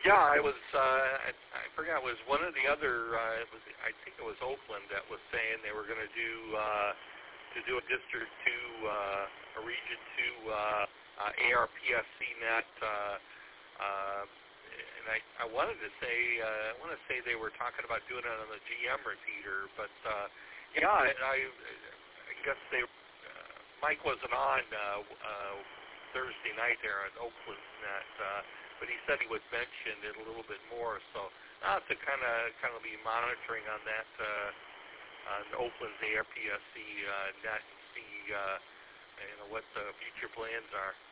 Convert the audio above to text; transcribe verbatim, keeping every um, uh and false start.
Yeah, I was. Uh, I, I forgot. It was one of the other. Uh, it was. I think it was Oakland that was saying they were going to do uh, to do a District Two, uh, a Region Two uh, uh, A R P S C net. Uh, uh, and I, I wanted to say. Uh, I want to say they were talking about doing it on the G M repeater, but uh, yeah, I, I, I guess they. Uh, Mike wasn't on uh, uh, Thursday night there at Oakland net. Uh, But he said he would mention it a little bit more, so I'll have to kind of kind of be monitoring on that uh, on Oakland's A R P S C uh, net and see uh, you know what the future plans are.